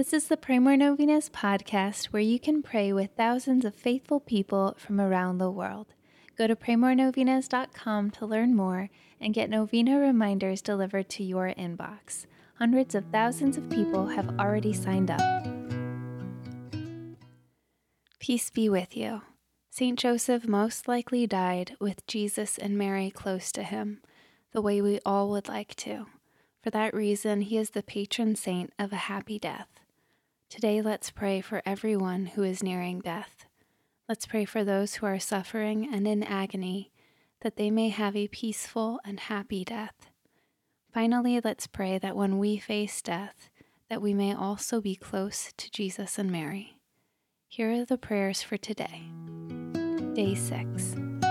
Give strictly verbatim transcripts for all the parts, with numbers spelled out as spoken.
This is the Pray More Novenas podcast, where you can pray with thousands of faithful people from around the world. Go to pray more novenas dot com to learn more and get novena reminders delivered to your inbox. Hundreds of thousands of people have already signed up. Peace be with you. Saint Joseph most likely died with Jesus and Mary close to him, the way we all would like to. For that reason, he is the patron saint of a happy death. Today, let's pray for everyone who is nearing death. Let's pray for those who are suffering and in agony, that they may have a peaceful and happy death. Finally, let's pray that when we face death, that we may also be close to Jesus and Mary. Here are the prayers for today. Day six.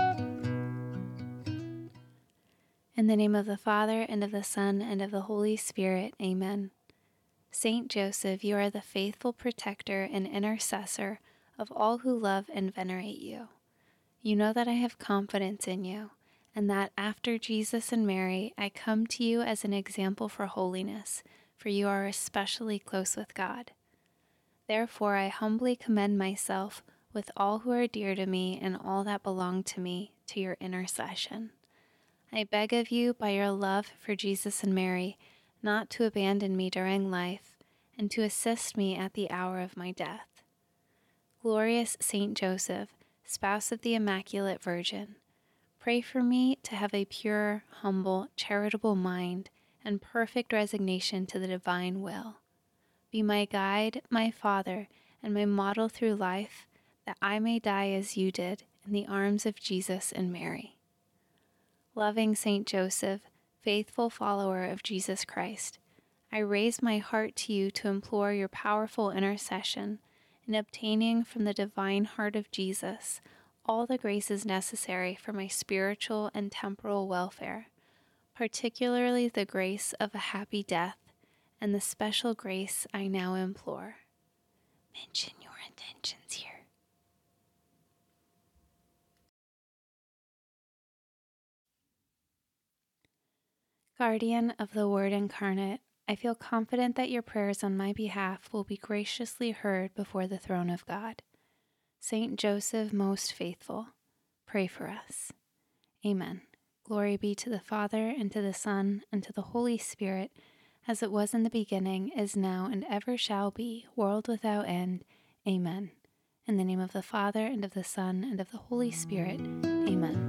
In the name of the Father, and of the Son, and of the Holy Spirit, Amen. Saint Joseph, you are the faithful protector and intercessor of all who love and venerate you. You know that I have confidence in you, and that after Jesus and Mary, I come to you as an example for holiness, for you are especially close with God. Therefore, I humbly commend myself with all who are dear to me and all that belong to me to your intercession. I beg of you, by your love for Jesus and Mary, not to abandon me during life, and to assist me at the hour of my death. Glorious Saint Joseph, spouse of the Immaculate Virgin, pray for me to have a pure, humble, charitable mind and perfect resignation to the divine will. Be my guide, my Father, and my model through life, that I may die as you did, in the arms of Jesus and Mary. Loving Saint Joseph, faithful follower of Jesus Christ, I raise my heart to you to implore your powerful intercession in obtaining from the divine heart of Jesus all the graces necessary for my spiritual and temporal welfare, particularly the grace of a happy death and the special grace I now implore. Mention your intentions here. Guardian of the Word incarnate, I feel confident that your prayers on my behalf will be graciously heard before the throne of God. Saint Joseph, most faithful, pray for us. Amen. Glory be to the Father, and to the Son, and to the Holy Spirit, as it was in the beginning, is now, and ever shall be, world without end. Amen. In the name of the Father, and of the Son, and of the Holy Spirit. Amen.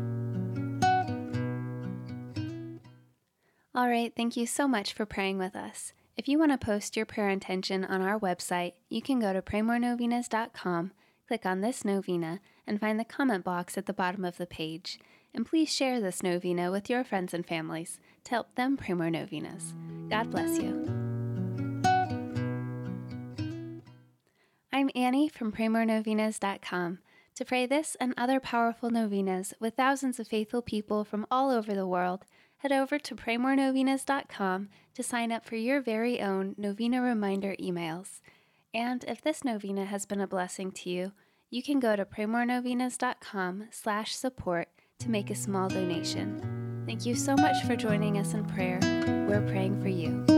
All right, thank you so much for praying with us. If you want to post your prayer intention on our website, you can go to pray more novenas dot com, click on this novena, and find the comment box at the bottom of the page. And please share this novena with your friends and families to help them pray more novenas. God bless you. I'm Annie from pray more novenas dot com. To pray this and other powerful novenas with thousands of faithful people from all over the world, head over to pray more novenas dot com to sign up for your very own novena reminder emails. And if this novena has been a blessing to you, you can go to pray more novenas dot com slash support to make a small donation. Thank you so much for joining us in prayer. We're praying for you.